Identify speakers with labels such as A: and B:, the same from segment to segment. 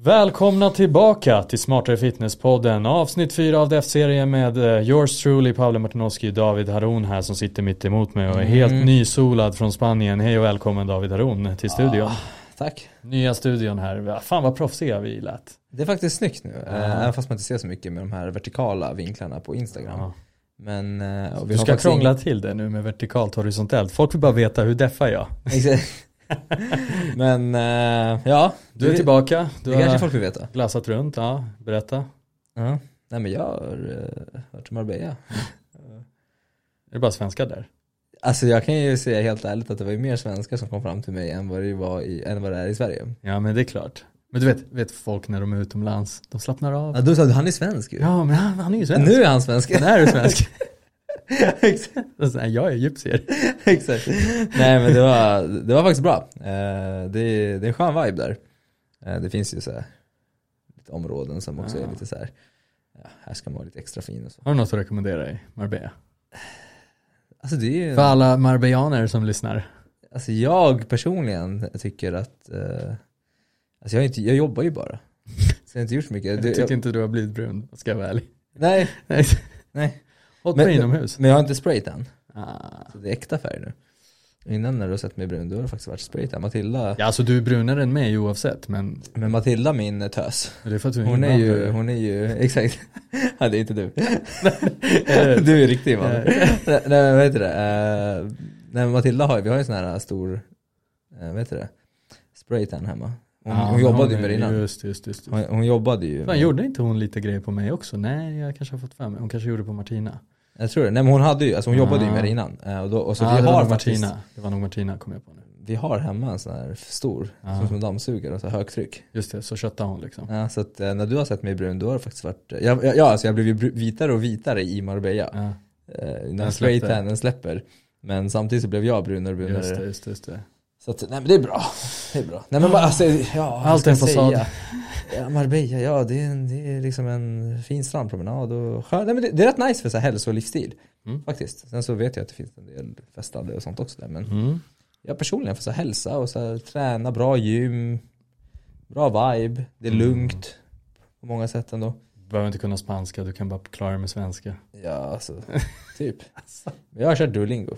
A: Välkomna tillbaka till Smartare Fitness-podden. Avsnitt 4 av DEF-serien med yours truly, Paolo Martinoski, David Haroun här som sitter mitt emot mig och är helt nysolad från Spanien. Hej och välkommen David Haroun till studion.
B: Tack.
A: Nya studion här. Fan vad proffsiga vi lät.
B: Det är faktiskt snyggt nu. Även fast man inte ser så mycket med de här vertikala vinklarna på Instagram. Ja. Men,
A: du ska krångla till det nu med vertikalt horisontellt. Folk vill bara veta hur deffar jag.
B: Men ja.
A: Du är tillbaka. Du
B: det kanske folk vill veta.
A: Glassat runt, ja. Berätta.
B: Ja. Nej men jag har varit till Marbella.
A: Är det bara svenskar där?
B: Alltså jag kan ju säga helt ärligt att det var ju mer svenskar som kom fram till mig än vad det är i Sverige.
A: Ja men det är klart. Men du vet folk när de är utomlands, de slappnar av.
B: Ja, då sa du, han är svensk ju.
A: Ja men han är ju svensk.
B: Nu är han svensk.
A: Nu är du svensk. Exakt. Jag är egyptier.
B: Exakt. Nej men det var faktiskt bra. Det är en skön vibe där. Det finns ju så här lite områden som också är lite så här. Ja, här ska man vara lite extra fin och så.
A: Har du något att rekommendera i Marbella?
B: Alltså det är ju...
A: För alla marbellaner som lyssnar.
B: Alltså jag personligen tycker att alltså jag jobbar ju bara. Så jag har inte gjort så mycket.
A: Jag tycker inte du har blivit brun, ska jag vara ärlig.
B: Nej.
A: Håll på inomhus.
B: Men jag har inte sprayt än. Så det är äkta färg nu. Innan när du har sett mig brun, då har det faktiskt varit sprayt än. Matilda...
A: Ja, alltså du är brunare än mig oavsett, men
B: Matilda, min tös.
A: Det är för att du
B: hon är ju, exakt. Ja, det är inte du. Du är riktig man. Nej, vad heter det? Nej, Matilda vi har ju en sån här stor, vad heter det? Spraytan hemma. Hon jobbade ju med det innan.
A: Just.
B: Hon jobbade ju.
A: Men gjorde inte hon lite grejer på mig också? Nej, jag kanske har fått för mig. Hon kanske gjorde på Martina.
B: Jag tror det. Nej, men hon hade ju, alltså hon jobbade ju med det innan. Och så vi har faktiskt,
A: Martina. Det var nog Martina, kom jag på nu.
B: Vi har hemma en sån här stor, som en dammsugare och så högtryck.
A: Just det, så köttade hon liksom.
B: Ja, så att när du har sett mig brun, då har det faktiskt varit... alltså jag blev ju vitare och vitare i Marbella. Ja. När spraytanen släpper. Men samtidigt så blev jag brunare och brunare.
A: Just det.
B: Så att, nej men det är bra. Nej men bara, alltså,
A: allt är en fasad.
B: Ja, Marbella, det är liksom en fin strandpromenad och skön. Nej, men det är rätt nice för så här hälso- och livsstil. Faktiskt. Sen så vet jag att det finns en del festande och sånt också där. Men jag personligen för så här hälsa och så här, träna, bra gym, bra vibe. Det är lugnt på många sätt ändå.
A: Du behöver inte kunna spanska, du kan bara klara dig med svenska.
B: Ja, alltså, typ. Jag har kört Duolingo.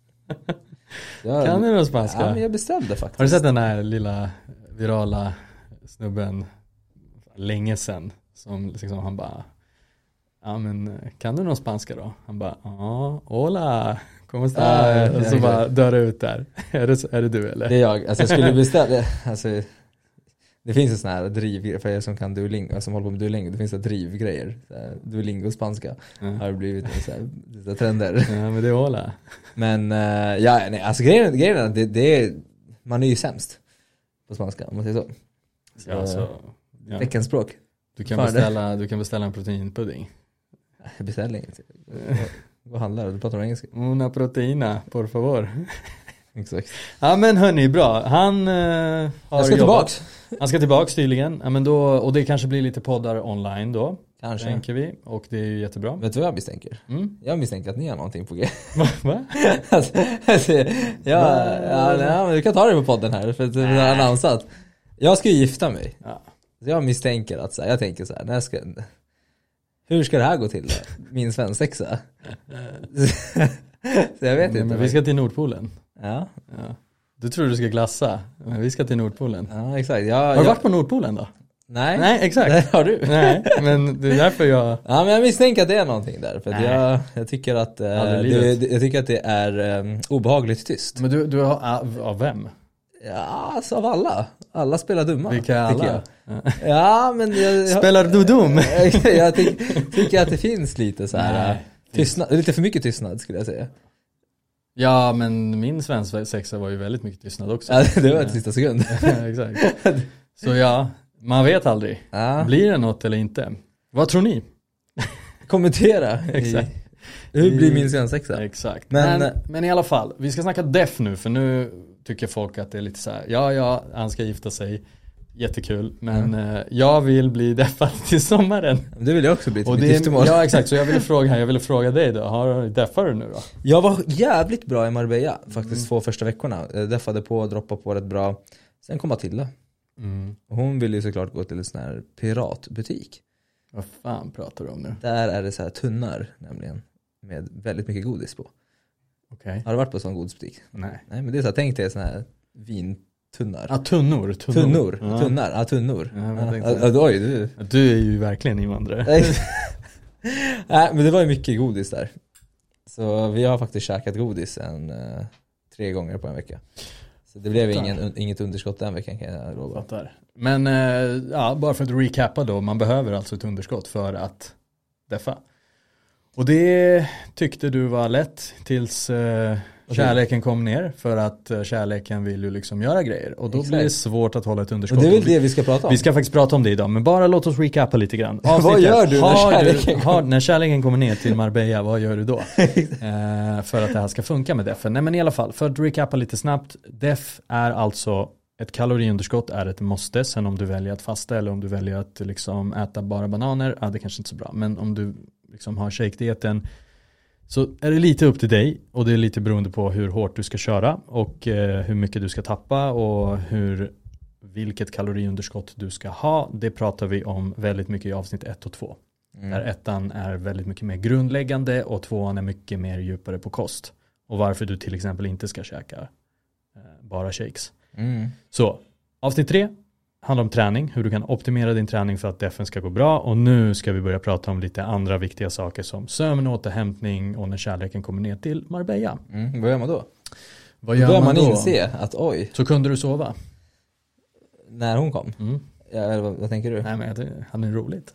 A: Kan du någon spanska?
B: Ja, men jag bestämde faktiskt.
A: Har du sett den här lilla virala snubben länge sedan som liksom han bara, ja men kan du någon spanska då? Han bara, ja, hola, ¿cómo estás? Och så bara dör ut där. Är det du eller?
B: Det är jag. Alltså jag skulle bestämma, alltså det finns en sån här drivgrejer för er som kan Duolingo, som håller på med Duolingo. Det finns så drivgrejer. Duolingo spanska har blivit så här trender.
A: Ja, men det är hola.
B: Men alltså grejen är det är man är ju sämst på spanska om man säger så.
A: Ja, alltså,
B: teckenspråk.
A: Du kan beställa en proteinpudding.
B: Jag beställer inget. Vad handlar det? Du pratar om engelska.
A: Una proteina, por favor.
B: Exakt.
A: Ja men hörni, bra. Han har
B: tillbaks.
A: Han ska tillbaks tydligen. Ja, men då, och det kanske blir lite poddar online då.
B: Kanske.
A: Tänker vi. Och det är ju jättebra.
B: Vet du vad jag misstänker? Jag misstänker att ni har någonting på g.
A: Va?
B: Men du kan ta det på podden här. För att det är annonsat. Jag ska ju gifta mig. Ja. Så jag misstänker att jag tänker så här. Hur ska det här gå till då? Min svensexa. Så jag vet inte.
A: Men vi ska till Nordpolen.
B: Ja.
A: Du tror du ska glassa, men vi ska till Nordpolen.
B: Ja, exakt.
A: Har du varit på Nordpolen då?
B: Nej,
A: exakt.
B: Nej, har du?
A: Nej, men det är därför jag...
B: Ja, men jag misstänker att det är någonting där. För att jag tycker att jag tycker att det är obehagligt tyst.
A: Men du har av vem?
B: Ja, alltså av alla. Alla spelar dumma.
A: Vilka är alla?
B: Ja, men
A: spelar du dum?
B: Jag tycker att det finns lite så här tystnad, lite för mycket tystnad skulle jag säga.
A: Ja, men min svensexa var ju väldigt mycket tystnad också.
B: Ja, det var ett sista sekund.
A: Exakt. Så ja, man vet aldrig. Blir det något eller inte? Vad tror ni?
B: Kommentera.
A: Exakt.
B: Hur blir min svensexa?
A: Exakt. Men i alla fall, vi ska snacka def nu. För nu tycker folk att det är lite så här. Ja, han ska gifta sig. Jättekul. Men jag vill bli deffad till sommaren.
B: Det vill jag också bli till mitt giftermål.
A: Ja, exakt. Så jag ville fråga dig då. Deffar du nu då?
B: Jag var jävligt bra i Marbella faktiskt 2 första veckorna. Deffade på, droppade på rätt bra. Sen kom Matilda. Och hon vill ju såklart gå till en sån här piratbutik.
A: Vad fan pratar du om nu?
B: Där är det så här tunnar nämligen. Med väldigt mycket godis på.
A: Okej.
B: Har du varit på en sån godisbutik?
A: Nej.
B: Nej, men det är så här, tänk dig sån här vintunnar.
A: Ja, tunnor.
B: Tunnor.
A: Ja.
B: Tunnar. Ja, tunnor.
A: Ja, men jag tänkte-
B: Oj, du.
A: Du är ju verkligen invandrare.
B: Nej, men det var ju mycket godis där. Så vi har faktiskt käkat godis 3 gånger på en vecka. Så det blev inget underskott den veckan, kan jag lova.
A: Fattar. Men bara för att recappa då. Man behöver alltså ett underskott för att deffa. Och det tyckte du var lätt tills kärleken kom ner. För att kärleken vill ju liksom göra grejer. Och då blir det svårt att hålla ett underskott.
B: Och det är väl det vi ska prata om.
A: Vi ska faktiskt prata om det idag. Men bara låt oss recappa lite grann.
B: Vad gör du
A: när kärleken kommer ner till Marbella? Vad gör du då? För att det här ska funka med defen. Nej, men i alla fall, för att recappa lite snabbt. Def är alltså ett kaloriunderskott är ett måste. Sen om du väljer att fasta eller om du väljer att liksom äta bara bananer, det kanske inte är så bra. Men om du liksom har shake-dieten så är det lite upp till dig. Och det är lite beroende på hur hårt du ska köra och hur mycket du ska tappa och vilket kaloriunderskott du ska ha. Det pratar vi om väldigt mycket i avsnitt 1 och 2. Där 1:an är väldigt mycket mer grundläggande och 2:an är mycket mer djupare på kost. Och varför du till exempel inte ska käka bara shakes. Så, avsnitt 3 handlar om träning, hur du kan optimera din träning för att defen ska gå bra. Och nu ska vi börja prata om lite andra viktiga saker som sömn, återhämtning och när kärleken kommer ner till Marbella.
B: Vad gör man då?
A: Vad gör
B: då
A: man då?
B: inse att oj.
A: Så kunde du sova?
B: När hon kom? Ja, vad tänker du?
A: Nej, men hade det roligt.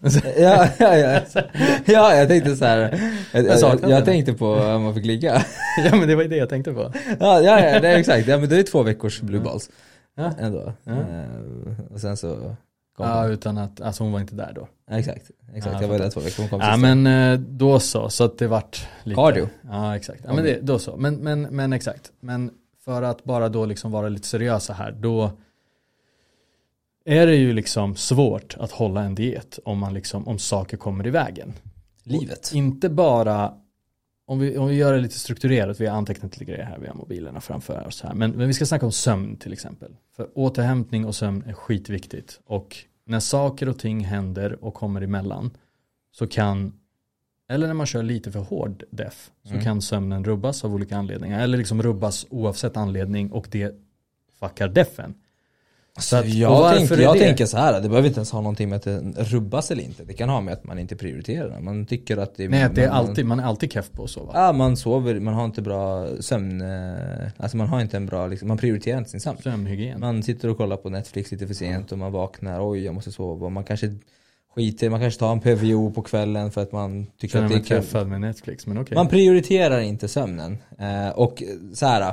B: Ja, jag tänkte så här. Jag tänkte på om man fick ligga.
A: Ja, men det var det jag tänkte på.
B: Ja, det är exakt. Ja, men det är 2 veckors blue balls.
A: Ja.
B: Ändå. Och sen så
A: kom utan att, alltså hon var inte där då.
B: Ja, exakt. Jag var där 2 veckor. Hon kom
A: ja, men då så att det vart lite.
B: Cardio.
A: Ja, exakt. Ja, men då så. Men exakt. Men för att bara då liksom vara lite seriösa här, då är det ju liksom svårt att hålla en diet om saker kommer i vägen.
B: Livet.
A: Och inte bara om vi gör det lite strukturerat, vi har antecknat lite grejer här, vi har mobilerna framför oss här. Men vi ska snacka om sömn till exempel. För återhämtning och sömn är skitviktigt. Och när saker och ting händer och kommer emellan så eller när man kör lite för hård def så kan sömnen rubbas av olika anledningar. Eller liksom rubbas oavsett anledning och det fuckar defen.
B: Så att, jag tänker så här, det behöver inte ens ha någonting med att det rubbas eller inte. Det kan ha med att man inte prioriterar. Man tycker att det är...
A: Nej, det är man är alltid keff på att sova.
B: Ja, man sover, man har inte bra sömn. Alltså man har inte en bra, man prioriterar inte sin sömn.
A: Sömnhygien.
B: Man sitter och kollar på Netflix lite för sent och man vaknar, oj jag måste sova. Man kanske skiter, man kanske tar en PVO på kvällen för att man tycker att det är
A: träffad med Netflix, men okej.
B: Man prioriterar inte sömnen. Och så här...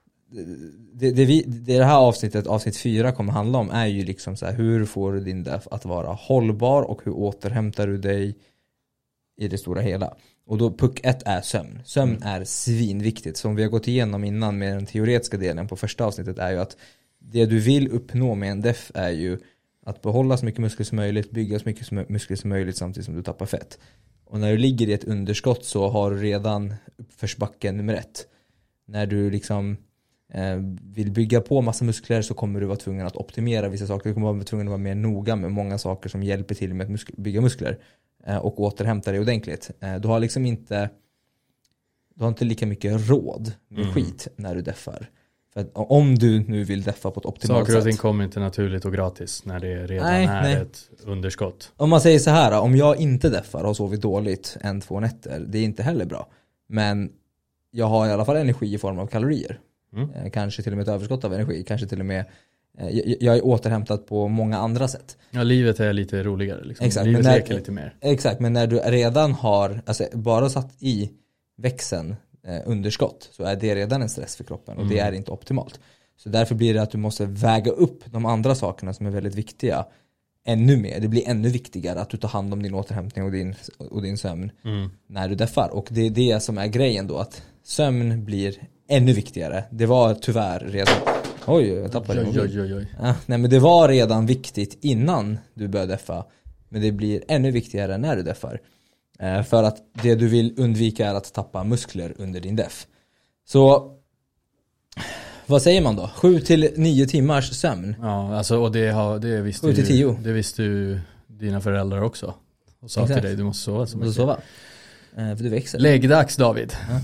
B: Det här avsnitt 4 kommer handla om är ju liksom så här, hur får du din def att vara hållbar och hur återhämtar du dig i det stora hela. Och då puck 1 är sömn. Sömn är svinviktigt. Som vi har gått igenom innan med den teoretiska delen på första avsnittet är ju att det du vill uppnå med en def är ju att behålla så mycket muskler som möjligt, bygga så mycket muskler som möjligt samtidigt som du tappar fett. Och när du ligger i ett underskott så har du redan uppförsbacken nummer 1. När du liksom vill bygga på massa muskler så kommer du vara tvungen att optimera vissa saker. Du kommer vara tvungen att vara mer noga med många saker som hjälper till med att bygga muskler och återhämta dig ordentligt. Du har liksom inte lika mycket råd med skit när du deffar. För att om du nu vill deffa på ett optimalt sätt.
A: Saker och ting kommer inte naturligt och gratis när det redan är ett underskott.
B: Om man säger så här, om jag inte deffar och har sovit dåligt 1-2 nätter, det är inte heller bra. Men jag har i alla fall energi i form av kalorier. Kanske till och med ett överskott av energi. Kanske till och med jag är återhämtad på många andra sätt.
A: Ja, livet är lite roligare liksom.
B: Exakt,
A: livet leker lite mer.
B: Exakt, men när du redan har bara satt i växeln underskott så är det redan en stress för kroppen och det är inte optimalt. Så därför blir det att du måste väga upp de andra sakerna som är väldigt viktiga ännu mer. Det blir ännu viktigare att du tar hand om din återhämtning och din sömn när du deffar. Och det är det som är grejen då, att sömn blir ännu viktigare. Det var tyvärr redan... Oj, jag tappade
A: Oj.
B: Ja, nej, men det var redan viktigt innan du började deffa. Men det blir ännu viktigare när du deffar. För att det du vill undvika är att tappa muskler under din deff. Så Vad säger man då? 7-9 timmars sömn?
A: Ja, alltså, och det visste
B: 7-10.
A: Det visste ju dina föräldrar också. Och sa till dig, du måste sova så mycket.
B: Du måste sova. För du växer.
A: Läggdags, David.
B: Ja.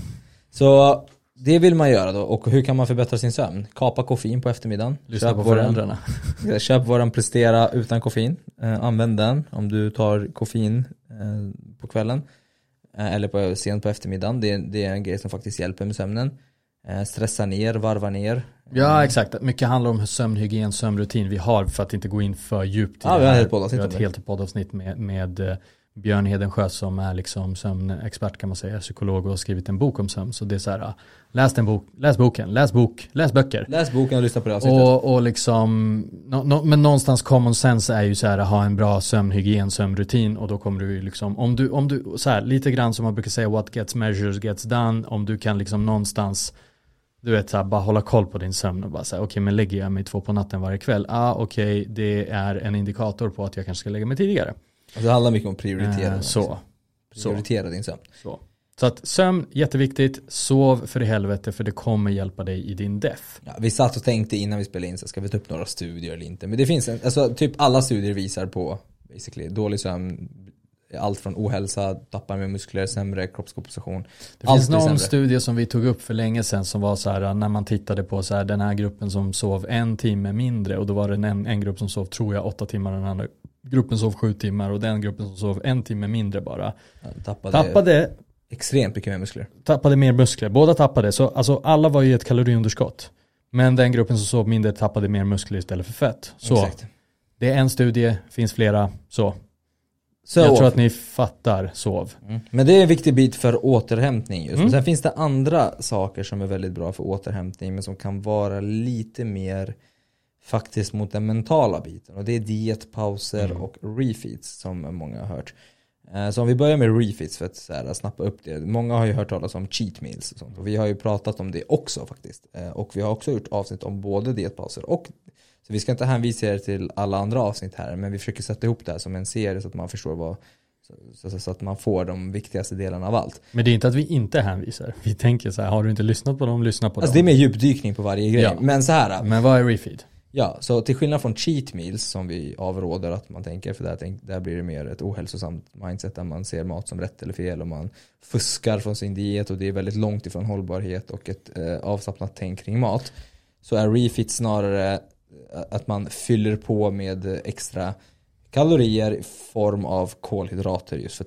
B: Så det vill man göra då. Och hur kan man förbättra sin sömn? Kapa koffein på eftermiddagen.
A: Lyssna på föräldrarna.
B: Köp våran Prestera utan koffein. Använd den om du tar koffein på kvällen. Eller sent på eftermiddagen. Det är en grej som faktiskt hjälper med sömnen. Stressa ner, varva ner.
A: Ja, exakt. Mycket handlar om sömnhygien, sömnrutin. Vi har, för att inte gå in för djupt i
B: vi har
A: ett helt poddavsnitt med Björn Hedensjö som är liksom sömnexpert, kan man säga, psykolog, och har skrivit en bok om sömn. Så det är så här, läs boken, läs böcker.
B: Läs boken och lyssna på det avsnittet.
A: Och liksom, men någonstans common sense är ju så här, ha en bra sömnhygien, sömnrutin, och då kommer du liksom, om du så här, lite grann som man brukar säga, what gets measured gets done, om du kan liksom någonstans, du vet, så här, bara hålla koll på din sömn och bara säga, okej, men lägger jag mig 2 på natten varje kväll? Okej, det är en indikator på att jag kanske ska lägga mig tidigare.
B: Alltså det handlar mycket om prioritera.
A: Prioritera
B: din sömn.
A: Så att sömn, jätteviktigt. Sov för i helvete, för det kommer hjälpa dig i din death.
B: Ja, vi satt och tänkte innan vi spelade in, så ska vi ta upp några studier eller inte. Men det finns typ alla studier visar på basically dålig sömn, allt från ohälsa, tappar med muskler, sämre kroppskomposition.
A: Det finns någon studie som vi tog upp för länge sedan som var så här, när man tittade på så här, den här gruppen som sov 1 timme mindre, och då var det en grupp som sov, tror jag, 8 timmar, och den andra gruppen sov 7 timmar, och den gruppen som sov 1 timme mindre bara tappade
B: extremt mycket mer muskler.
A: Tappade mer muskler. Båda tappade. Så alltså, alla var ju ett kaloriunderskott. Men den gruppen som sov mindre tappade mer muskler istället för fett. Så exakt. Det är en studie, finns flera. Så jag tror att ni fattar, sov.
B: Men det är en viktig bit för återhämtning just. Men sen finns det andra saker som är väldigt bra för återhämtning, men som kan vara lite mer faktiskt mot den mentala biten. Och det är dietpauser och refeeds som många har hört. Så om vi börjar med refeeds för att så här, snappa upp det. Många har ju hört talas om cheat meals och sånt. Och vi har ju pratat om det också faktiskt. Och vi har också gjort avsnitt om både dietpauser och... Så vi ska inte hänvisa er till alla andra avsnitt här. Men vi försöker sätta ihop det här som en serie så att man förstår vad... Så att man får de viktigaste delarna av allt.
A: Men det är inte att vi inte hänvisar. Vi tänker så här, har du inte lyssnat på dem, lyssna på dem.
B: Det är mer djupdykning på varje grej. Ja. Men så här...
A: Men vad är refeed?
B: Ja, så till skillnad från cheat meals som vi avråder att man tänker, för där blir det mer ett ohälsosamt mindset där man ser mat som rätt eller fel och man fuskar från sin diet och det är väldigt långt ifrån hållbarhet och ett avslappnat tänk kring mat. Så är refeed snarare att man fyller på med extra kalorier i form av kolhydrater, just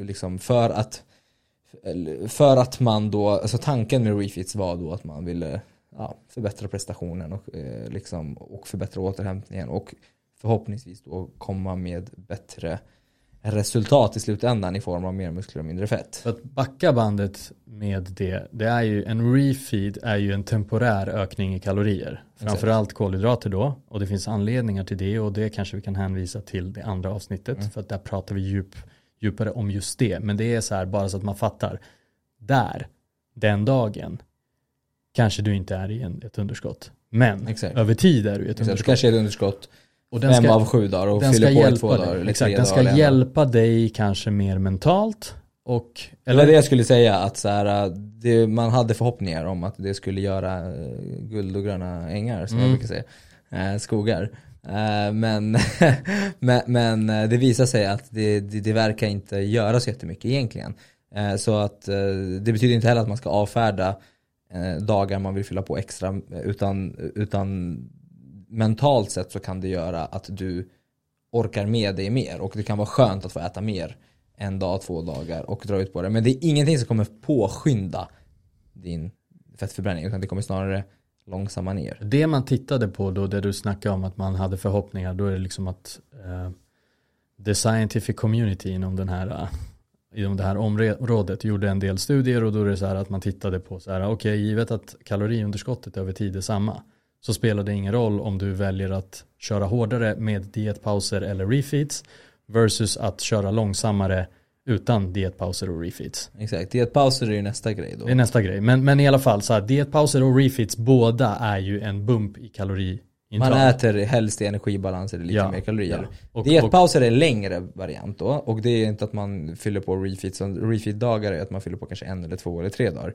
B: för att man då, alltså tanken med refeeds var då att man ville förbättra prestationen och förbättra återhämtningen och förhoppningsvis då komma med bättre resultat i slutändan i form av mer muskler och mindre fett.
A: För att backa bandet med det är ju en refeed är ju en temporär ökning i kalorier. Framförallt kolhydrater då, och det finns anledningar till det, och det kanske vi kan hänvisa till det andra avsnittet för att där pratar vi djupare om just det. Men det är så här, bara så att man fattar, den dagen kanske du inte är i ett underskott. Men över tid är du i ett underskott.
B: Du kanske är ett underskott 5 av 7 dagar och fyller på 2 dagar. Eller
A: exakt, den ska hjälpa dig kanske mer mentalt.
B: Eller det jag skulle säga, att så här, man hade förhoppningar om att det skulle göra guld och gröna ängar, som jag brukar säga. Skogar. Men det visar sig att det verkar inte göra så jättemycket egentligen. Så att det betyder inte heller att man ska avfärda dagar man vill fylla på extra, utan mentalt sett så kan det göra att du orkar med dig mer, och det kan vara skönt att få äta mer 1 dag, 2 dagar och dra ut på det. Men det är ingenting som kommer påskynda din fettförbränning, utan det kommer snarare långsamma ner.
A: Det man tittade på då, där du snackade om att man hade förhoppningar, då är det liksom att the scientific community inom det här området gjorde en del studier, och då är det så här att man tittade på så här, okej, givet att kaloriunderskottet över tid är samma, så spelar det ingen roll om du väljer att köra hårdare med dietpauser eller refeeds versus att köra långsammare utan dietpauser och refeeds.
B: Exakt, dietpauser är ju nästa grej då.
A: Det är nästa grej, men i alla fall så här, dietpauser och refeeds båda är ju en bump i kaloriintag.
B: Man äter helst i energibalans eller lite mer kalorier. Ja. Dietpauser är en längre variant då, och det är inte att man fyller på refeeds. Refeed-dagar är att man fyller på kanske 1 eller 2 eller 3 dagar.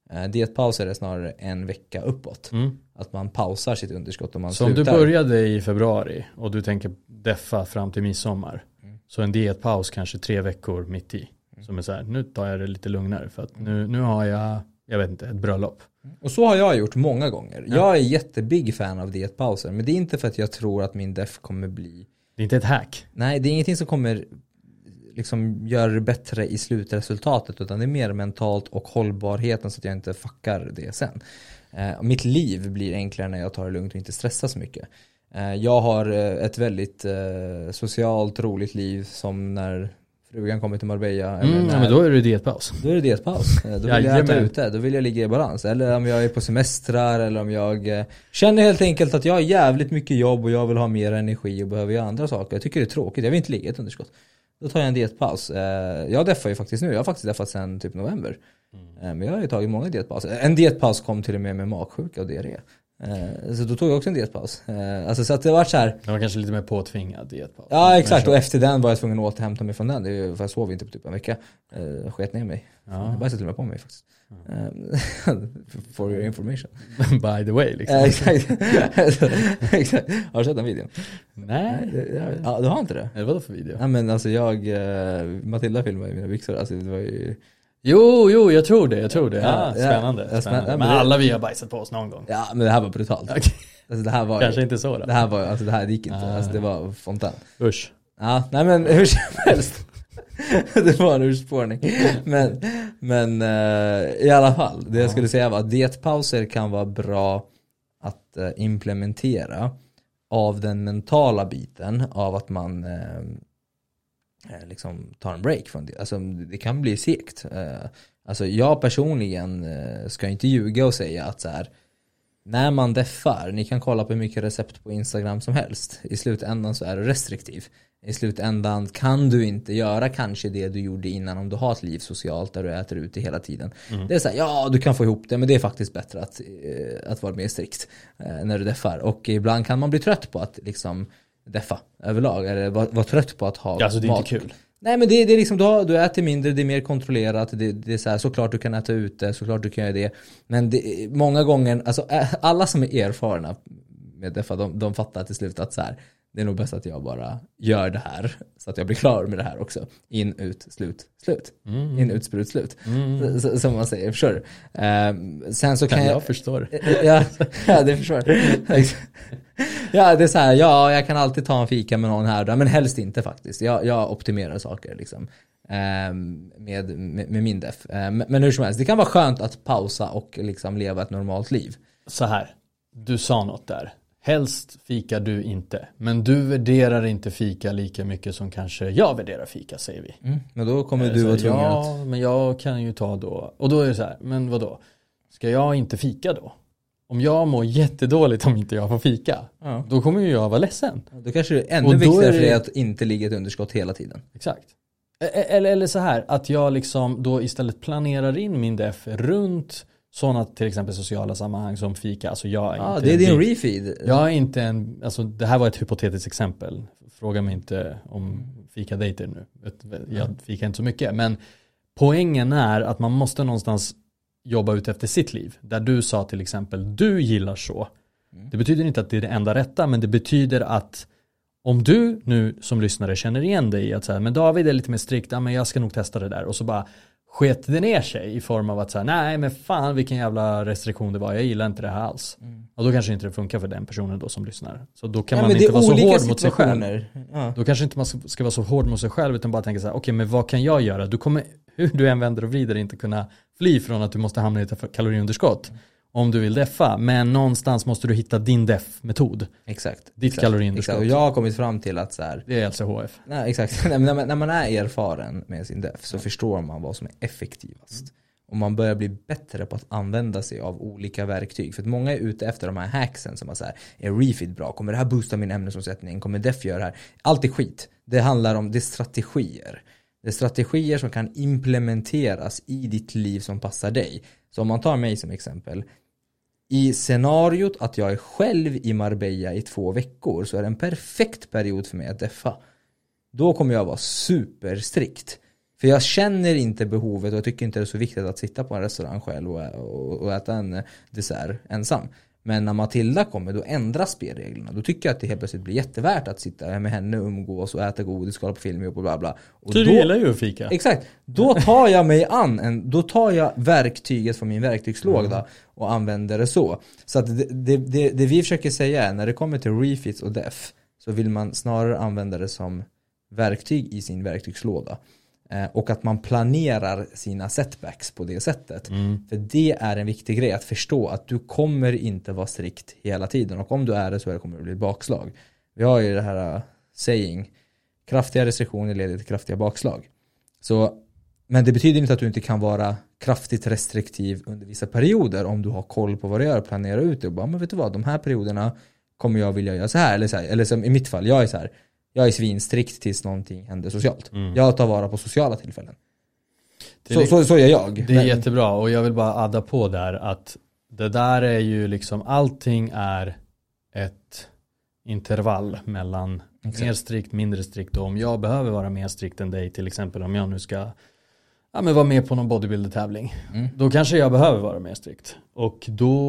B: Dietpauser är snarare en vecka uppåt. Att man pausar sitt underskott och man
A: så
B: slutar.
A: om du började i februari och du tänker deffa fram till midsommar, så en dietpaus kanske 3 veckor mitt i. Som är så här, nu tar jag det lite lugnare för att nu har jag vet inte, ett bröllop.
B: Och så har jag gjort många gånger. Jag är jättebig fan av dietpauser, men det är inte för att jag tror att min def kommer bli...
A: Det är inte ett hack.
B: Nej, det är ingenting som kommer liksom göra det bättre i slutresultatet, utan det är mer mentalt och hållbarheten så att jag inte fuckar det sen. Mitt liv blir enklare när jag tar det lugnt och inte stressar så mycket. Jag har ett väldigt socialt, roligt liv, som när frugan kommer till Marbella.
A: Men då är det dietpaus.
B: Då är det dietpaus. Då vill jag äta ute, då vill jag ligga i balans. Eller om jag är på semestrar, eller om jag känner helt enkelt att jag har jävligt mycket jobb och jag vill ha mer energi och behöver göra andra saker. Jag tycker det är tråkigt, jag vill inte ligga i ett underskott. Då tar jag en dietpaus. Jag deffar ju faktiskt nu, jag har faktiskt deffat sedan typ november. Men jag har ju tagit många dietpauser. En dietpaus kom till och med magsjuka och diarré. Så då tog jag också en dietpaus. Alltså så att det var så här.
A: Det var kanske lite mer påtvingad dietpaus.
B: Ja, exakt. Och efter den var jag tvungen att återhämta mig från den. Det är ju för jag sov inte på typ en vecka. Jag sket ner mig. Jag började till och med på mig faktiskt. For your information.
A: By the way liksom.
B: Exakt. Exakt. Har du sett den videon?
A: Nej.
B: Ja, du har inte det?
A: Eller vad för video?
B: Ja, men alltså Matilda filmade i mina byxor. Alltså det var ju...
A: Jo, jag tror det. Ja, spännande.
B: Men
A: alla vi har bajsat på oss någon gång.
B: Ja, men det här var brutalt.
A: Okay.
B: Alltså, det här var
A: kanske inte så då.
B: Det här var, alltså det här gick inte. Alltså det var fontän.
A: Usch.
B: Ja, nej men hur som helst. Det var en urspårning. Men i alla fall, det jag skulle säga var att dietpauser kan vara bra att implementera av den mentala biten av att man liksom tar en break från det. Alltså det kan bli segt. Alltså jag personligen ska inte ljuga och säga att så här, när man deffar, ni kan kolla på hur mycket recept på Instagram som helst. I slutändan så är du restriktiv. I slutändan kan du inte göra kanske det du gjorde innan om du har ett liv socialt där du äter ute hela tiden. Det är så här, ja du kan få ihop det, men det är faktiskt bättre att vara mer strikt när du deffar. Och ibland kan man bli trött på att liksom deffa överlag, eller vara trött på att ha
A: alltså det är
B: mat.
A: inte kul.
B: Nej, men det är liksom, du äter mindre, det är mer kontrollerat, det är så här, såklart du kan äta ute, såklart du kan göra det, men det, många gånger, alltså alla som är erfarna med deffa, de fattar till slut att så här, det är nog bäst att jag bara gör det här så att jag blir klar med det här också. In, ut, slut. In, ut, sprut, slut. Som man säger, förstår du? Sen så kan jag
A: förstår.
B: Ja, det förstår. Ja, det är så här, ja, jag kan alltid ta en fika med någon här, men helst inte faktiskt. Jag optimerar saker liksom med min def. Men hur som helst, det kan vara skönt att pausa och liksom leva ett normalt liv.
A: Så här, du sa något där. Helst fikar du inte, men du värderar inte fika lika mycket som kanske jag värderar fika, säger vi.
B: Men då kommer du att tvungen
A: ja, men jag kan ju ta då. Och då är det så här, men vadå? Ska jag inte fika då? Om jag mår jättedåligt om inte jag får fika, då kommer ju jag vara ledsen.
B: Då kanske det är ännu viktigare för dig att inte ligga ett underskott hela tiden.
A: Exakt. Eller så här, att jag liksom då istället planerar in min def runt sådana till exempel sociala sammanhang som fika. Alltså jag är inte
B: det är din refeed.
A: Jag är inte alltså det här var ett hypotetiskt exempel. Fråga mig inte om fika-dejter nu. Jag fikar inte så mycket. Men poängen är att man måste någonstans jobba ut efter sitt liv. Där du sa till exempel, du gillar så. Det betyder inte att det är det enda rätta, men det betyder att om du nu som lyssnare känner igen dig i att säga, men David är lite mer strikt, men jag ska nog testa det där. Och så bara sket det ner sig i form av att säga, nej men fan vilken jävla restriktion det var, jag gillar inte det här alls. Och då kanske inte det funkar för den personen då som lyssnar. Så då kan man inte vara så hård mot sig själv. Då kanske inte man ska vara så hård mot sig själv, utan bara tänka så här, okej, men vad kan jag göra? Du kommer, hur du än vänder och vrider, inte kunna fly från att du måste hamna i ett kaloriunderskott om du vill deffa, men någonstans måste du hitta din def-metod.
B: Exakt.
A: Ditt kaloriunderskott.
B: Exakt. Och jag har kommit fram till att så här,
A: det är LCHF.
B: Nej, exakt. När man är erfaren med sin def så förstår man vad som är effektivast. Och man börjar bli bättre på att använda sig av olika verktyg. För att många är ute efter de här hacksen som är så här, är refeed bra? Kommer det här boosta min ämnesomsättning? Kommer def göra det här? Allt är skit. Det handlar om, det är strategier. Det är strategier som kan implementeras i ditt liv som passar dig. Så om man tar mig som exempel, i scenariot att jag är själv i Marbella i 2 veckor så är det en perfekt period för mig att deffa. Då kommer jag vara superstrikt. För jag känner inte behovet och jag tycker inte det är så viktigt att sitta på en restaurang själv och äta en dessert ensam. Men när Matilda kommer, då ändras spelreglerna. Då tycker jag att det helt plötsligt blir jättevärt att sitta med henne, umgås och äta godis, kolla på film och bla bla. Och
A: du gillar ju att fika.
B: Exakt. Då tar jag mig då tar jag verktyget från min verktygslåda och använder det så. Så att det vi försöker säga är, när det kommer till refits och def, så vill man snarare använda det som verktyg i sin verktygslåda. Och att man planerar sina setbacks på det sättet. För det är en viktig grej att förstå, att du kommer inte vara strikt hela tiden. Och om du är det så kommer det bli bakslag. Vi har ju det här saying, kraftiga restriktioner leder till kraftiga bakslag. Men det betyder inte att du inte kan vara kraftigt restriktiv under vissa perioder om du har koll på vad du gör, planera ut det och bara, men vet du vad, de här perioderna kommer jag vilja göra så här. Eller som i mitt fall, jag är så här. Jag är svinstrikt tills någonting händer socialt. Jag tar vara på sociala tillfällen. Så är jag.
A: Det är jättebra, och jag vill bara adda på där att det där är ju liksom, allting är ett intervall mellan mer strikt, mindre strikt. Och om jag behöver vara mer strikt än dig, till exempel om jag nu ska vara med på någon bodybuilder-tävling, då kanske jag behöver vara mer strikt. Och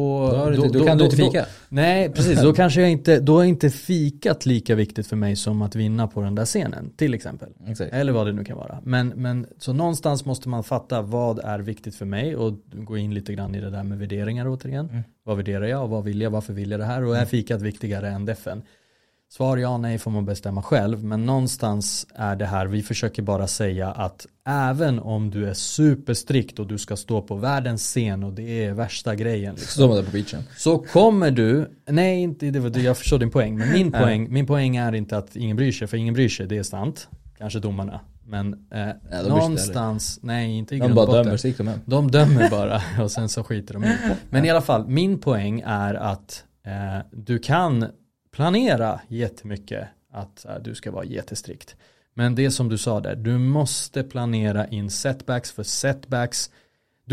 A: då
B: kan du inte fika.
A: Nej, precis. Då kanske då är inte fikat lika viktigt för mig som att vinna på den där scenen, till exempel.
B: Exakt.
A: Eller vad det nu kan vara. Men så någonstans måste man fatta vad är viktigt för mig och gå in lite grann i det där med värderingar återigen. Vad värderar jag och vad vill jag? Varför vill jag det här? Och är fikat viktigare än defen? Svar ja, nej får man bestämma själv. Men någonstans är det här, vi försöker bara säga att även om du är superstrikt och du ska stå på världens scen och det är värsta grejen. Liksom,
B: står man där på beachen.
A: Så kommer du, nej inte, jag förstår din poäng. Men min poäng är inte att ingen bryr sig, för ingen bryr sig, det är sant. Kanske domarna. Men någonstans, nej inte i grund och botten. De dömer bara och sen så skiter de i. Men i alla fall, min poäng är att du kan planera jättemycket att du ska vara jättestrikt. Men det som du sa där, du måste planera in setbacks, för setbacks, du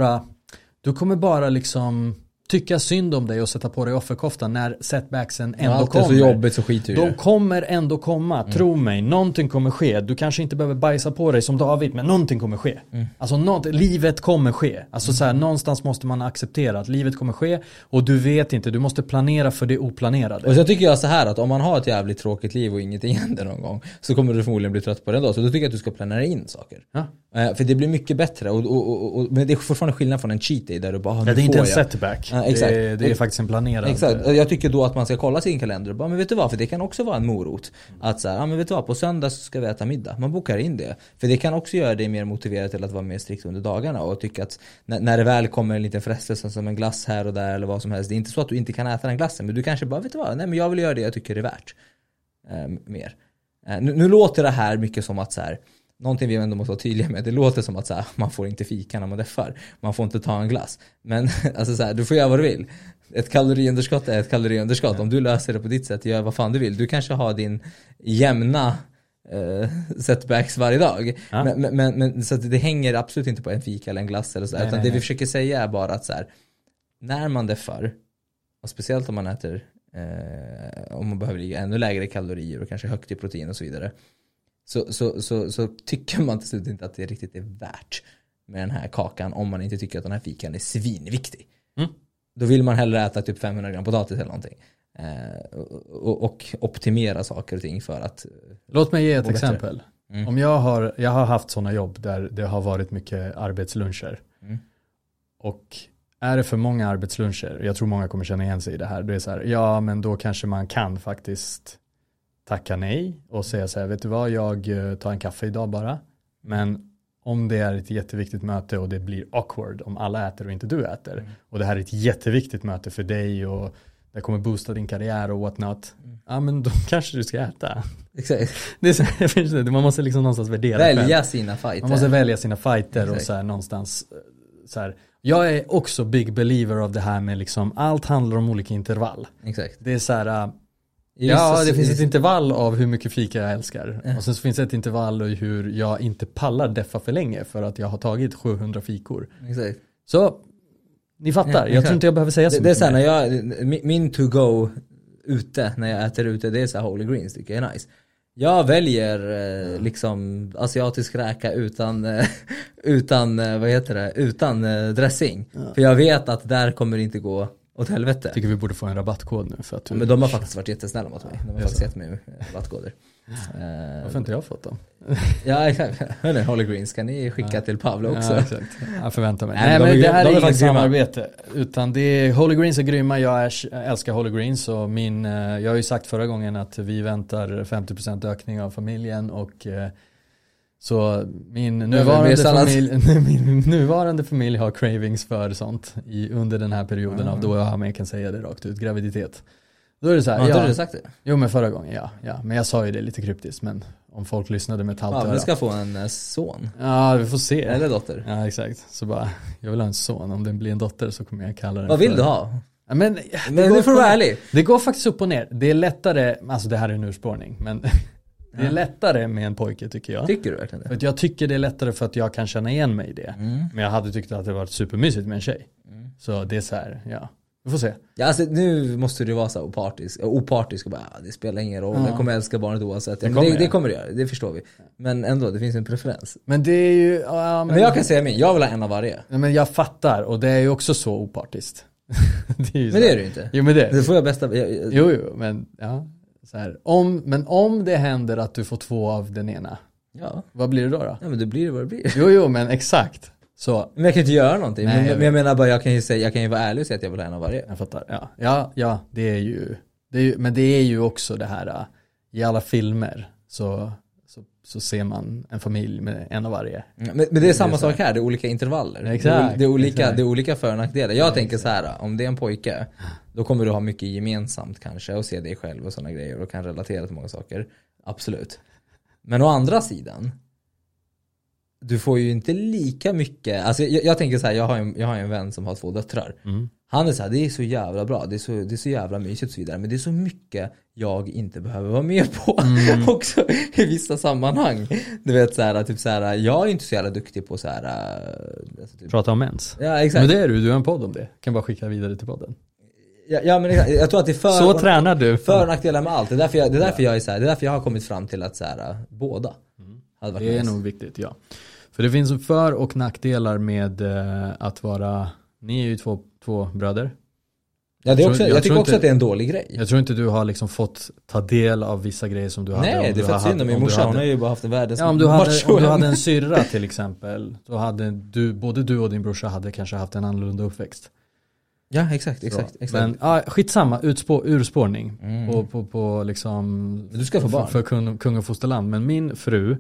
A: kommer bara liksom tycka synd om dig och sätta på dig offerkoftan när setbacksen ändå kommer.
B: Allt är så jobbigt så skiter
A: de kommer ändå komma, tro mig, någonting kommer ske. Du kanske inte behöver bajsa på dig som David, men någonting kommer ske. Alltså livet kommer ske. Alltså så här, någonstans måste man acceptera att livet kommer ske och du vet inte, du måste planera för det oplanerade.
B: Och så tycker jag så här att om man har ett jävligt tråkigt liv och ingenting händer någon gång, så kommer du förmodligen bli trött på det då. Så då tycker jag att du ska planera in saker.
A: Ja.
B: För det blir mycket bättre men det är fortfarande skillnad från en cheat day där du bara
A: det är inte en setback.
B: Exakt.
A: Det är faktiskt en planerad.
B: Exakt. Jag tycker då att man ska kolla sin kalender och bara, men vet du vad, för det kan också vara en morot att så här, men vet du vad, på söndag ska vi äta middag. Man bokar in det. För det kan också göra dig mer motiverad till att vara mer strikt under dagarna och tycka att när det väl kommer en liten frestelse som en glass här och där eller vad som helst, det är inte så att du inte kan äta den glassen, men du kanske bara, vet du vad, nej men jag vill göra det jag tycker det är värt mer. Nu låter det här mycket som att så här, någonting vi ändå måste vara tydliga med. Det låter som att så här, man får inte fika när man deffar. Man får inte ta en glass. Men alltså så här, du får göra vad du vill. Ett kaloriunderskott är ett kaloriunderskott. Om du löser det på ditt sätt, gör vad fan du vill. Du kanske har din jämna setbacks varje dag. Ja. Men så att det hänger absolut inte på en fika eller en glass eller så. Nej, utan det vi försöker säga är bara att så här, när man deffar, och speciellt om man äter om man behöver ligga ännu lägre kalorier och kanske högt i protein och så vidare, så tycker man till slut inte att det riktigt är värt med den här kakan om man inte tycker att den här fikan är svinviktig. Då vill man hellre äta typ 500 gram potatis eller någonting. Och optimera saker och ting för att...
A: Låt mig ge ett exempel. Om jag har haft sådana jobb där det har varit mycket arbetsluncher. Och är det för många arbetsluncher, jag tror många kommer känna igen sig i det här, det är så här, ja men då kanske man kan faktiskt tacka nej och säga så här, vet du vad, jag tar en kaffe idag bara. Men om det är ett jätteviktigt möte och det blir awkward om alla äter och inte du äter, och det här är ett jätteviktigt möte för dig och det kommer boosta din karriär och whatnot, ja men då kanske du ska äta.
B: Exakt.
A: Det är så, man måste liksom någonstans värdera
B: sina fighter.
A: Man måste välja sina fighter. Exakt. Och så här, någonstans så här. Jag är också big believer av det här med liksom, allt handlar om olika intervall.
B: Exakt.
A: Det är så här, det finns ett intervall av hur mycket fika jag älskar. Och sen så finns det ett intervall av hur jag inte pallar deffa för länge för att jag har tagit 700 fikor.
B: Exakt.
A: Så ni fattar, jag tror inte jag behöver säga så
B: det är så här, när min to go ute, när jag äter ute, det är så här Holy Greens tycker jag är nice. Jag väljer liksom asiatisk räka utan dressing. Ja. För jag vet att där kommer det inte gå åt helvete.
A: Jag tycker vi borde få en rabattkod nu för att
B: men de har faktiskt varit jättesnälla mot mig. De har faktiskt gett mig rabattkoder.
A: Varför inte jag fått dem?
B: Ja, exakt. Hörni, Holy Greens kan ni skicka till Pavlo också.
A: Ja, exakt. Jag förväntar mig. Nej, men det här är inget samarbete. Utan det är, Holy Greens är grymma. Jag älskar Holy Greens. Och jag har ju sagt förra gången att vi väntar 50% ökning av familjen. Och så min nuvarande familj har cravings för sånt under den här perioden av då jag kan säga det rakt ut, graviditet. Då är det så här,
B: har du sagt det?
A: Jo, men förra gången, ja. Men jag sa ju det lite kryptiskt, men om folk lyssnade med taltöra.
B: Ja, vi ska få en son.
A: Ja, vi får se.
B: Eller dotter.
A: Ja, exakt. Så bara, jag vill ha en son. Om det blir en dotter så kommer jag kalla den.
B: Vad vill du ha?
A: Ja, men
B: det får du vara ärlig.
A: Det går faktiskt upp och ner. Det är lättare, alltså det här är en urspårning, men det är lättare med en pojke tycker jag.
B: Tycker du verkligen det?
A: För att jag tycker det är lättare för att jag kan känna igen mig i det. Men jag hade tyckt att det var supermysigt med en tjej. Så det är så här, vi får se.
B: Ja, alltså, nu måste du vara så opartisk och bara, det spelar ingen roll. Jag kommer älska barnet oavsett. Det kommer du göra, det förstår vi. Men ändå, det finns en preferens.
A: Men det är ju...
B: men jag kan säga jag vill ha en av varje.
A: Men jag fattar, och det är ju också så opartiskt.
B: Det är ju men det är det ju inte.
A: Jo, men det får
B: jag bästa...
A: Jo, men så här. Om det händer att du får 2 av den ena.
B: Ja.
A: Vad blir det då?
B: Ja, men det blir vad det blir.
A: Jo, men exakt. Så.
B: Men jag kan inte göra någonting. Nej, men jag menar bara, jag kan ju vara ärlig och säga att jag vill ha en av varje.
A: Jag fattar. Ja, det är ju men det är ju också det här i alla filmer så ser man en familj med en av varje.
B: Men det är samma sak här, det är olika intervaller.
A: Exakt.
B: Det är olika för- och nackdelar. Jag tänker så här, om det är en pojke, då kommer du ha mycket gemensamt kanske och se dig själv och sådana grejer och kan relatera till många saker. Absolut. Men å andra sidan, du får ju inte lika mycket. Alltså jag tänker så här, jag har en vän som har 2 döttrar. Han är så här, det är så jävla bra, det är så jävla mysigt och så vidare, men det är så mycket jag inte behöver vara med på också i vissa sammanhang. Du vet så här, typ så här, jag är inte så jävla duktig på så här alltså, typ,
A: prata om mens.
B: Ja, exakt.
A: Men det är du har en podd om det. Kan bara skicka vidare till podden.
B: Ja, men jag tror att det är för
A: så tränar du
B: för nackdelar med allt. Det är därför jag är så här, det är därför jag har kommit fram till att så här, båda hade varit
A: det är nog viktigt, ja. För det finns för- och nackdelar med att vara, ni är ju två bröder.
B: Ja, det är också, jag tycker också att det är en dålig grej.
A: Jag tror inte du har liksom fått ta del av vissa grejer som du hade.
B: Nej, det är faktiskt synd om min morsa. Hon har ju bara haft en världens
A: om du hade en syrra till exempel, då hade både du och din brorsa hade kanske haft en annorlunda uppväxt.
B: Ja, exakt.
A: Men skitsamma, urspårning på liksom
B: du ska få barn.
A: För kung och fosterland. Men min fru,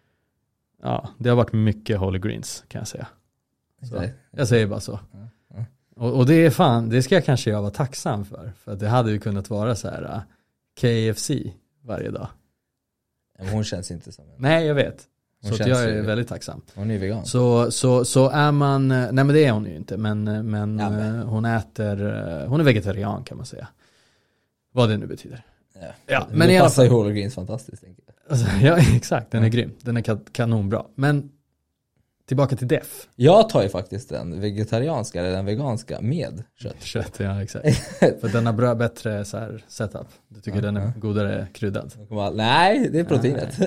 A: det har varit mycket Holy Greens kan jag säga. Så, jag säger bara så. Och det är fan, det ska jag kanske vara tacksam för att det hade ju kunnat vara så här KFC varje dag.
B: Men hon känns inte som en...
A: Nej, jag vet. Så att jag är väldigt tacksam.
B: Hon är vegan.
A: Så är man, nej men det är hon ju inte, men hon är vegetarian kan man säga. Vad det nu betyder.
B: Ja, men det passar ju Holy Greens fantastiskt, tänker jag.
A: Alltså, ja, exakt, den är grym. Den är kanonbra. Men tillbaka till def.
B: Jag tar ju faktiskt den vegetarianska eller den veganska med kött.
A: Ja, exakt. För den har bättre så här setup. Du tycker den är godare kryddad?
B: Nej, det är proteinet.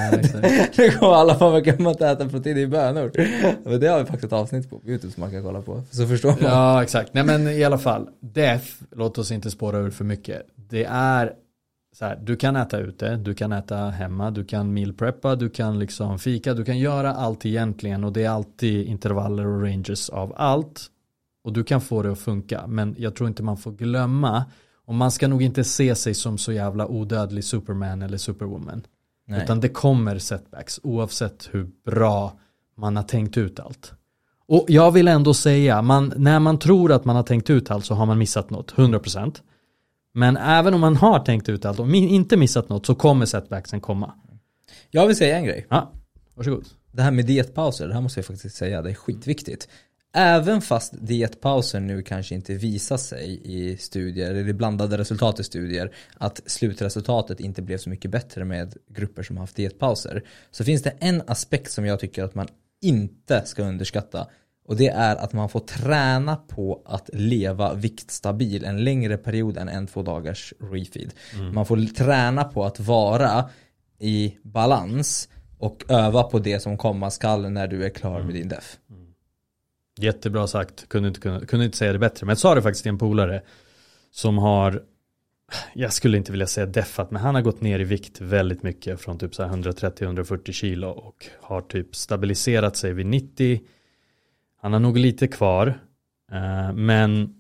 B: Nu kommer alla på vad kan man inte äta protein i bönor. Men det har vi faktiskt ett avsnitt på YouTube som man kan kolla på. Så förstår man.
A: Ja, exakt. Nej, men i alla fall. Def, låt oss inte spåra ur för mycket. Det är så här, du kan äta ute, du kan äta hemma, du kan meal preppa, du kan liksom fika, du kan göra allt egentligen och det är alltid intervaller och ranges av allt och du kan få det att funka, men jag tror inte man får glömma, och man ska nog inte se sig som så jävla odödlig Superman eller Superwoman. Nej. Utan det kommer setbacks oavsett hur bra man har tänkt ut allt. Och jag vill ändå säga, när man tror att man har tänkt ut allt så har man missat något, 100%. Men även om man har tänkt ut allt och inte missat något så kommer setbacksen komma.
B: Jag vill säga en grej.
A: Ja, varsågod.
B: Det här med dietpauser, det här måste jag faktiskt säga, det är skitviktigt. Även fast dietpauser nu kanske inte visar sig i studier eller i blandade resultat i studier att slutresultatet inte blev så mycket bättre med grupper som har haft dietpauser, så finns det en aspekt som jag tycker att man inte ska underskatta. Och det är att man får träna på att leva viktstabil en längre period än 1-2 dagars refeed. Man får träna på att vara i balans och öva på det som komma skall när du är klar med din def.
A: Jättebra sagt, kunde inte säga det bättre. Men jag sa det faktiskt till en polare som har, jag skulle inte vilja säga deffat, men han har gått ner i vikt väldigt mycket från typ så här 130-140 kilo och har typ stabiliserat sig vid 90. Han har nog lite kvar, men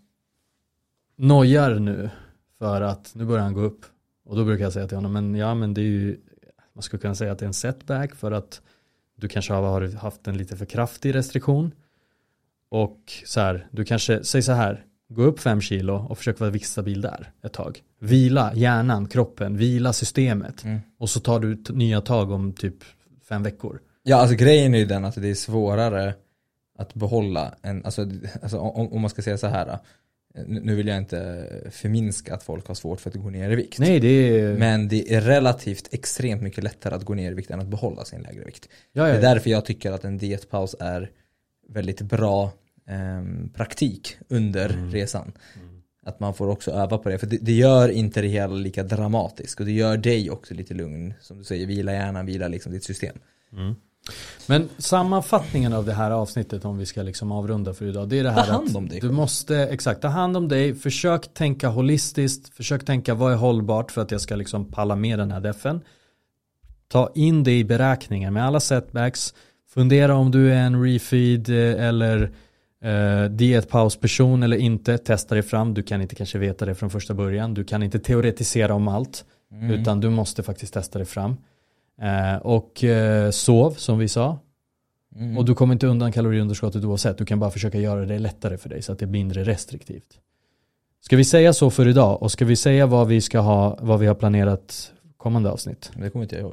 A: nojar nu för att nu börjar han gå upp. Och då brukar jag säga till honom, men det är ju, man skulle kunna säga att det är en setback för att du kanske har haft en lite för kraftig restriktion. Och så här, du kanske, säg så här, gå upp 5 kilo och försök vara viktstabil där ett tag. Vila hjärnan, kroppen, vila systemet. Och så tar du nya tag om typ 5 veckor.
B: Ja, alltså grejen är ju den att det är svårare att behålla en, alltså om man ska säga så här. Nu vill jag inte förminska att folk har svårt för att gå ner i vikt.
A: Nej,
B: men det är relativt extremt mycket lättare att gå ner i vikt än att behålla sin lägre vikt.
A: Ja.
B: Det är därför jag tycker att en dietpaus är väldigt bra praktik under resan. Att man får också öva på det. För det gör inte det hela lika dramatiskt. Och det gör dig också lite lugn. Som du säger, vila hjärnan, vila liksom ditt system.
A: Men sammanfattningen av det här avsnittet, om vi ska liksom avrunda för idag, det är det här
B: ta hand om dig.
A: Du måste ta hand om dig, försök tänka holistiskt, försök tänka vad är hållbart för att jag ska liksom palla med den här defen. Ta in det i beräkningen med alla setbacks, fundera om du är en refeed eller dietpausperson eller inte, testa dig fram, du kan inte kanske veta det från första början, du kan inte teoretisera om allt, utan du måste faktiskt testa dig fram. Och sov som vi sa. Och du kommer inte undan kaloriunderskottet oavsett. Du kan bara försöka göra det lättare för dig så att det blir mindre restriktivt. Ska vi säga så för idag? Och ska vi säga vad vi ska ha, vad vi har planerat kommande avsnitt?
B: Det kommer inte jag ihåg.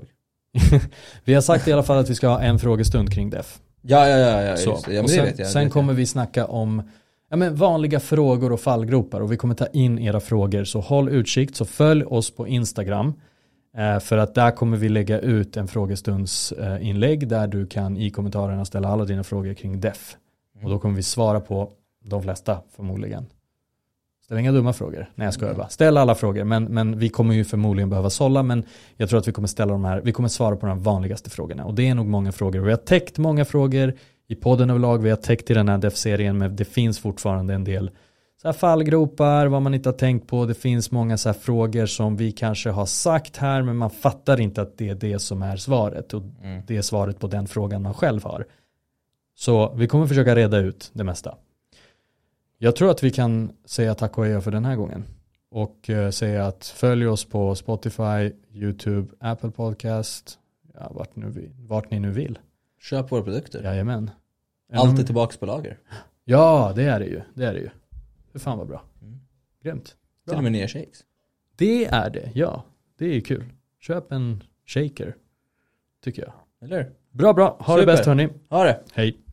A: Vi har sagt i alla fall att vi ska ha en frågestund kring DEF.
B: Ja,
A: så.
B: just det. Ja,
A: och
B: men
A: sen,
B: det vet jag.
A: sen kommer vi snacka om vanliga frågor och fallgropar. Och vi kommer ta in era frågor. Så håll utkik, så följ oss på Instagram. För att där kommer vi lägga ut en frågestundsinlägg där du kan i kommentarerna ställa alla dina frågor kring DEF. Och då kommer vi svara på de flesta förmodligen. Ställ inga dumma frågor. Nej, jag skojar bara. Ställ alla frågor, men vi kommer ju förmodligen behöva sålla, men jag tror att vi kommer ställa de här, vi kommer svara på de vanligaste frågorna. Och det är nog många frågor. Vi har täckt många frågor i podden överlag. Vi har täckt i den här DEF-serien, men det finns fortfarande en del så här fallgropar, vad man inte har tänkt på. Det finns många så här frågor som vi kanske har sagt här, men man fattar inte att det är det som är svaret. Och det är svaret på den frågan man själv har. Så vi kommer försöka reda ut det mesta. Jag tror att vi kan säga tack och hej för den här gången. Och säga att följ oss på Spotify, YouTube, Apple Podcast. Ja, vart ni nu vill.
B: Köp våra produkter.
A: Jajamän.
B: Allt är tillbaka på lager.
A: Ja, det är det ju. Det är det ju. Hur fan vad bra. Grymt. Bra.
B: Till och med nya shakes.
A: Det är det, ja. Det är ju kul. Köp en shaker, tycker jag.
B: Eller?
A: Bra. Ha
B: Super.
A: det bäst hörni.
B: Ha det.
A: Hej.